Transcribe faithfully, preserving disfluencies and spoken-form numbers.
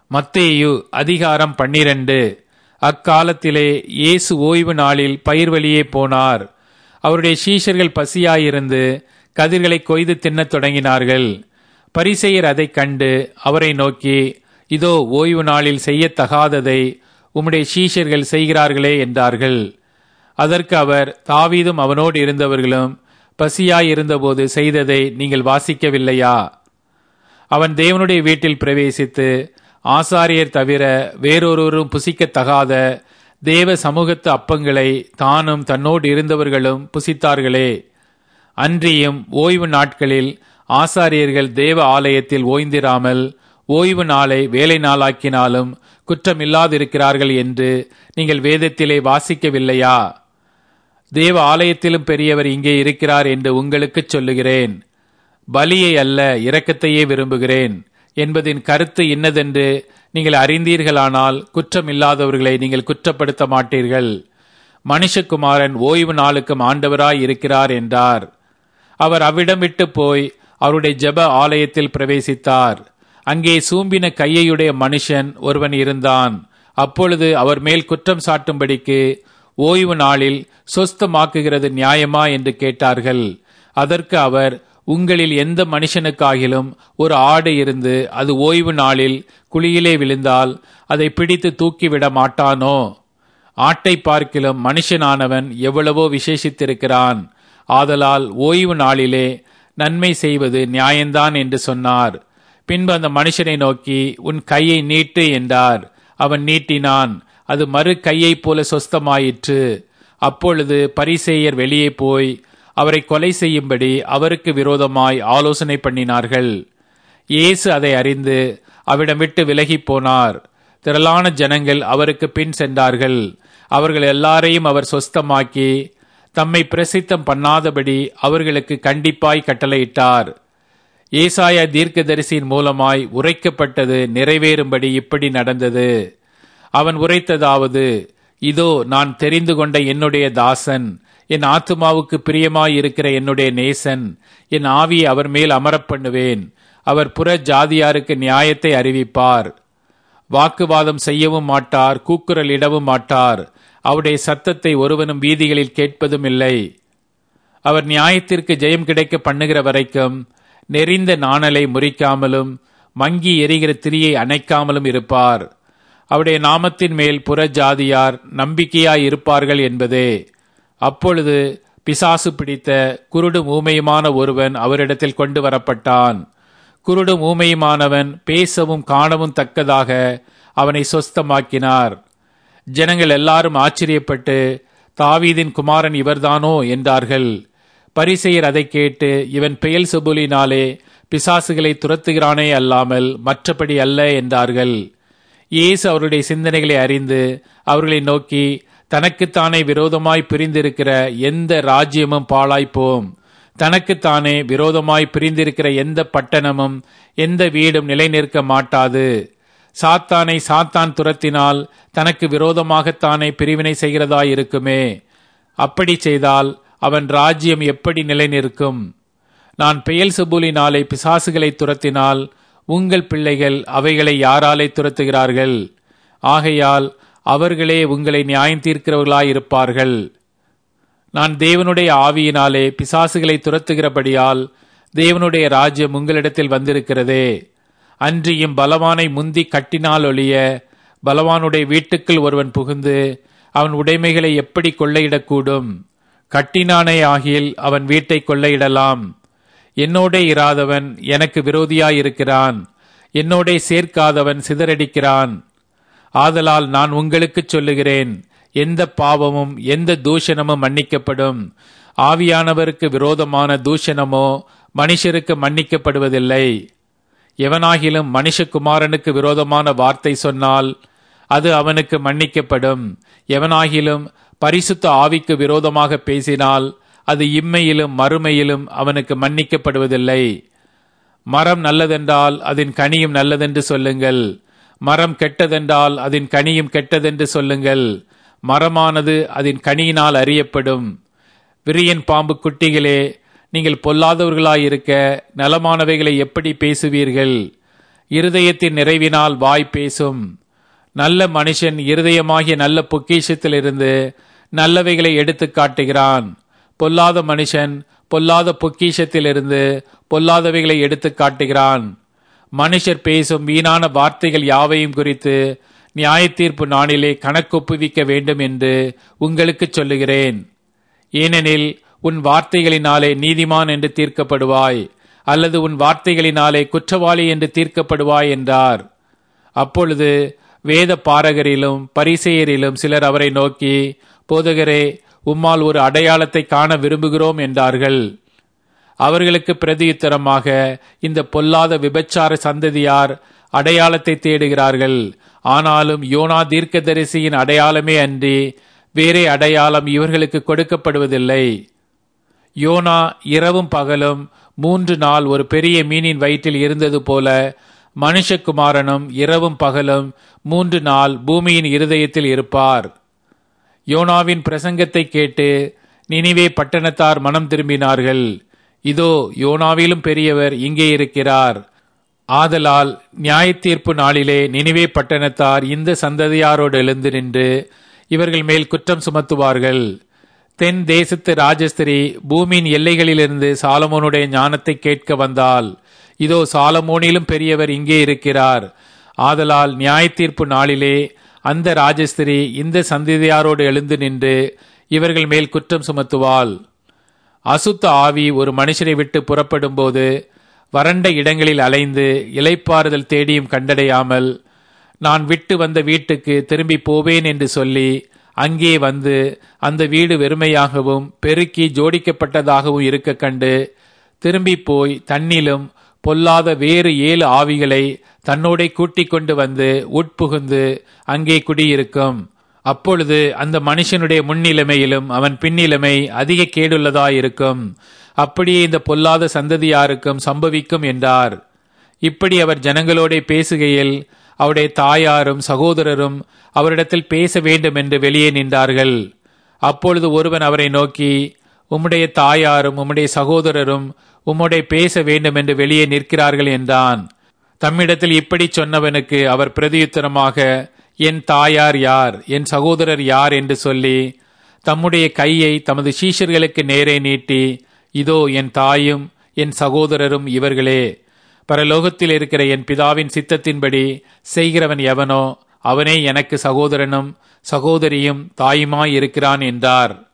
மத்தேயு அதிகாரம் பன்னிரண்டு. அக்காலத்திலே இயேசு ஓய்வு நாளில் பயிர் வழியே போனார். அவருடைய சீஷர்கள் பசியாயிருந்து கதிர்களை கொய்து தின்னத் தொடங்கினார்கள். பரிசேயர் அதைக் கண்டு அவரை நோக்கி, இதோ ஓய்வு நாளில் செய்யத்தகாததை உம்முடைய சீஷர்கள் செய்கிறார்களே என்றார்கள். அதற்கு அவர், தாவீதும் அவனோடு இருந்தவர்களும் பசியாயிருந்தபோது செய்ததை நீங்கள் வாசிக்கவில்லையா? அவன் தேவனுடைய வீட்டில் பிரவேசித்து ஆசாரியர் தவிர வேறொருவரும் புசிக்கத்தகாத தேவ சமூகத்து அப்பங்களை தானும் தன்னோடு இருந்தவர்களும் புசித்தார்களே. அன்றியும் ஓய்வு நாட்களில் ஆசாரியர்கள் தேவ ஆலயத்தில் ஓய்ந்திராமல் ஓய்வு நாளை வேலை நாளாக்கினாலும் குற்றமில்லாதிருக்கிறார்கள் என்று நீங்கள் வேதத்திலே வாசிக்கவில்லையா? தேவ ஆலயத்திலும் பெரியவர் இங்கே இருக்கிறார் என்று உங்களுக்கு சொல்லுகிறேன். பலியை அல்ல, இரக்கத்தையே விரும்புகிறேன் என்பதின் கருத்து இன்னதென்று நீங்கள் அறிந்தீர்களானால் குற்றமில்லாதவர்களை நீங்கள் குற்றப்படுத்த மாட்டீர்கள். மனுஷகுமாரன் ஓய்வு நாளுக்கும் ஆண்டவராய் இருக்கிறார் என்றார். அவர் அவ்விடம் விட்டு போய் அவருடைய ஜெப ஆலயத்தில் பிரவேசித்தார். அங்கே சூம்பின கையையுடைய மனுஷன் ஒருவன் இருந்தான். அப்பொழுது அவர் மேல் குற்றம் சாட்டும்படிக்கு ஓய்வு நாளில் சொஸ்தமாக்குகிறது நியாயமா என்று கேட்டார்கள். அதற்கு அவர், உங்களில் எந்த மனுஷனுக்காகிலும் ஒரு ஆடு இருந்து அது ஓய்வு நாளில் குழியிலே விழுந்தால் அதை பிடித்து தூக்கிவிட மாட்டானோ? ஆட்டை பார்க்கிலும் மனுஷனானவன் எவ்வளவோ விசேஷித்திருக்கிறான். ஆதலால் ஓய்வு நாளிலே நன்மை செய்வது நியாயந்தான் என்று சொன்னார். பின்பு அந்த மனுஷனை நோக்கி, உன் கையை நீட்டு என்றார். அவன் நீட்டினான். அது மறு கையைப் போல சொஸ்தமாயிற்று. அப்பொழுது பரிசேயர் வெளியே போய் அவரை கொலை செய்யும்படி அவருக்கு விரோதமாய் ஆலோசனை பண்ணினார்கள். இயேசு அதை அறிந்து அவிடம் விட்டு விலகி போனார். திரளான ஜனங்கள் அவருக்கு பின் சென்றார்கள். அவர்கள் எல்லாரையும் அவர் சொஸ்தமாக்கி தம்மை பிரசித்தம் பண்ணாதபடி அவர்களுக்கு கண்டிப்பாய் கட்டளையிட்டார். ஏசாயா தீர்க்கதரிசியின் மூலமாய் உரைக்கப்பட்டது நிறைவேறும்படி இப்படி நடந்தது. அவன் உரைத்ததாவது, இதோ நான் தெரிந்து கொண்ட என்னுடைய தாசன், என் ஆத்துமாவுக்கு பிரியமாயிருக்கிற என்னுடைய நேசன், என் ஆவியை அவர் மேல் அமரப் பண்ணுவேன். அவர் புற ஜாதியாருக்கு நியாயத்தை அறிவிப்பார். வாக்குவாதம் செய்யவும் மாட்டார், கூக்குரல் இடவும் மாட்டார். அவருடைய சத்தத்தை ஒருவனும் வீதிகளில் கேட்பதும் இல்லை. அவர் நியாயத்திற்கு ஜெயம் கிடைக்க பண்ணுகிற வரைக்கும் நெறிந்த நாணலை முறிக்காமலும் மங்கி எரிகிற திரியை அணைக்காமலும் இருப்பார். அவருடைய நாமத்தின் மேல் புற ஜாதியார் நம்பிக்கையாய் இருப்பார்கள் என்பதே. அப்பொழுது பிசாசு பிடித்த குருடும் ஊமையுமான ஒருவன் அவரிடத்தில் கொண்டு வரப்பட்டான். குருடும் ஊமையுமானவன் பேசவும் காணவும் தக்கதாக அவனை சொஸ்தமாக்கினார். ஜனங்கள் எல்லாரும் ஆச்சரியப்பட்டு, தாவீதின் குமாரன் இவர்தானோ என்றார்கள். பரிசேயர் அதை கேட்டு, இவன் பெயல்செபூலினாலே பிசாசுகளை துரத்துகிறானே அல்லாமல் மற்றபடி அல்ல என்றார்கள். இயேசு அவருடைய சிந்தனைகளை அறிந்து அவர்களை நோக்கி, தனக்குத்தானே விரோதமாய் பிரிந்திருக்கிற எந்த ராஜ்யமும் பாழாய்ப்போம். தனக்குத்தானே விரோதமாய் பிரிந்திருக்கிற எந்த பட்டணமும் எந்த வீடும் நிலை நிற்க மாட்டாது. சாத்தானை சாத்தான் துரத்தினால் தனக்கு விரோதமாகத்தானே பிரிவினை செய்கிறதாயிருக்குமே. அப்படி செய்தால் அவன் ராஜ்யம் எப்படி நிலை நிற்கும்? நான் பெயல்செபூலினாலே பிசாசுகளை துரத்தினால் உங்கள் பிள்ளைகள் அவைகளை யாராலே துரத்துகிறார்கள்? ஆகையால் அவர்களே உங்களை நியாயம் தீர்க்கிறவர்களாயிருப்பார்கள். நான் தேவனுடைய ஆவியினாலே பிசாசுகளை துரத்துகிறபடியால் தேவனுடைய ராஜ்யம் உங்களிடத்தில் வந்திருக்கிறதே. அன்றியும் பலவானை முந்தி கட்டினால் ஒழிய பலவானுடைய வீட்டுக்குள் ஒருவன் புகுந்து அவன் உடைமைகளை எப்படி கொள்ளையிடக்கூடும்? கட்டினானே ஆகில் அவன் வீட்டை கொள்ளையிடலாம். என்னோடே இராதவன் எனக்கு விரோதியாயிருக்கிறான், என்னோடே சேர்க்காதவன் சிதறடிக்கிறான். ஆதலால் நான் உங்களுக்கு சொல்லுகிறேன், எந்த பாவமும் எந்த தூஷணமும் மன்னிக்கப்படும். ஆவியானவருக்கு விரோதமான தூஷணமோ மனுஷருக்கு மன்னிக்கப்படுவதில்லை. எவனாகிலும் மனுஷகுமாரனுக்கு விரோதமான வார்த்தை சொன்னால் அது அவனுக்கு மன்னிக்கப்படும். எவனாகிலும் பரிசுத்த ஆவிக்கு விரோதமாக பேசினால் அது இம்மையிலும் மறுமையிலும் அவனுக்கு மன்னிக்கப்படுவதில்லை. மரம் நல்லதென்றால் அதன் கனியும் நல்லதென்று சொல்லுங்கள். மரம் கெட்டதென்றால் அதன் கனியும் கெட்டதென்று சொல்லுங்கள். மரமானது அதன் கனியினால் அறியப்படும். விரியன் பாம்பு குட்டிகளே, நீங்கள் பொல்லாதவர்களாயிருக்க நலமானவைகளை எப்படி பேசுவீர்கள்? இருதயத்தின் நிறைவினால் வாய் பேசும். நல்ல மனுஷன் இருதயமாகிய நல்ல பொக்கிஷத்திலிருந்து நல்லவைகளை எடுத்து காட்டுகிறான். பொல்லாத மனுஷன் பொல்லாத பொக்கிஷத்திலிருந்து பொல்லாதவைகளை எடுத்து காட்டுகிறான். மனுஷர் பேசும் வீணான வார்த்தைகள் யாவையும் குறித்து நியாய தீர்ப்பு நாளிலே கணக்கொப்புவிக்க வேண்டும் என்று உங்களுக்கு சொல்லுகிறேன். ஏனெனில் உன் வார்த்தைகளினாலே நீதிமான் என்று தீர்க்கப்படுவாய், அல்லது உன் வார்த்தைகளினாலே குற்றவாளி என்று தீர்க்கப்படுவாய் என்றார். அப்பொழுது வேத பாரகரிலும் பரிசேயரிலும் சிலர் அவரை நோக்கி, போதகரே, உம்மால் ஒரு அடையாளத்தை காண விரும்புகிறோம் என்றார்கள். அவர்களுக்கு பிரதியுத்தரமாக, இந்த பொல்லாத விபச்சார சந்ததியார் அடையாளத்தை தேடுகிறார்கள். ஆனாலும் யோனா தீர்க்கதரிசியின் அடையாளமே அன்றி வேறே அடையாளம் இவர்களுக்கு கொடுக்கப்படுவதில்லை. யோனா இரவும் பகலும் மூன்று நாள் ஒரு பெரிய மீனின் வயிற்றில் இருந்தது போல மனுஷகுமாரனும் இரவும் பகலும் மூன்று நாள் பூமியின் இருதயத்தில் இருப்பார். யோனாவின் பிரசங்கத்தை கேட்டு நினிவே பட்டணத்தார் மனம் திரும்பினார்கள். இதோ, யோனாவிலும் பெரியவர் இங்கே இருக்கிறார். ஆதலால் நியாய தீர்ப்பு நாளிலே நினிவே பட்டணத்தார் இந்த சந்ததியாரோடு எழுந்து நின்று இவர்கள் மேல் குற்றம் சுமத்துவார்கள். தென் தேசத்து ராஜஸ்திரி பூமியின் எல்லைகளிலிருந்து சாலமோனுடைய ஞானத்தை கேட்க வந்தால், இதோ, சாலமோனிலும் பெரியவர் இங்கே இருக்கிறார். ஆதலால் நியாய தீர்ப்பு நாளிலே அந்த ராஜஸ்திரி இந்த சந்ததியாரோடு எழுந்து நின்று இவர்கள் மேல் குற்றம் சுமத்துவாள். அசுத்த ஆவி ஒரு மனுஷனை விட்டு புறப்படும் போது வறண்ட இடங்களில் அலைந்து இளைப்பாறுதல் தேடியும் கண்டடையாமல், நான் விட்டு வந்த வீட்டுக்கு திரும்பி போவேன் என்று சொல்லி அங்கே வந்து அந்த வீடு வெறுமையாகவும் பெருக்கி ஜோடிக்கப்பட்டதாகவும் இருக்க கண்டு திரும்பி போய் தன்னிலும் பொல்லாத வேறு ஏழு ஆவிகளை தன்னோட கூட்டிக் கொண்டு வந்து உட்புகுந்து அங்கே குடியிருக்கும். அப்பொழுது அந்த மனுஷனுடைய முன்னிலைமையிலும் அவன் பின்னிலைமை அதிக கேடுள்ளதாயிருக்கும். அப்படியே இந்த பொல்லாத சந்ததியாருக்கும் சம்பவிக்கும் என்றார். இப்படி அவர் ஜனங்களோட பேசுகையில் அவருடைய தாயாரும் சகோதரரும் அவரிடத்தில் பேச வேண்டும் என்று வெளியே நின்றார்கள். அப்பொழுது ஒருவன் அவரை நோக்கி, உம்முடைய தாயாரும் உம்முடைய சகோதரரும் உம்முடைய பேச வேண்டும் என்று வெளியே நிற்கிறார்கள் என்றான். தம்மிடத்தில் இப்படி சொன்னவனுக்கு அவர் பிரதியுத்தரமாக, என் தாயார் யார், என் சகோதரர் யார் என்று சொல்லி தம்முடைய கையை தமது சீஷர்களுக்கு நேரே நீட்டி, இதோ என் தாயும் என் சகோதரரும் இவர்களே. பரலோகத்தில் இருக்கிற என் பிதாவின் சித்தத்தின்படி செய்கிறவன் எவனோ அவனே எனக்கு சகோதரனும் சகோதரியும் தாயுமாய் இருக்கிறான் என்றார்.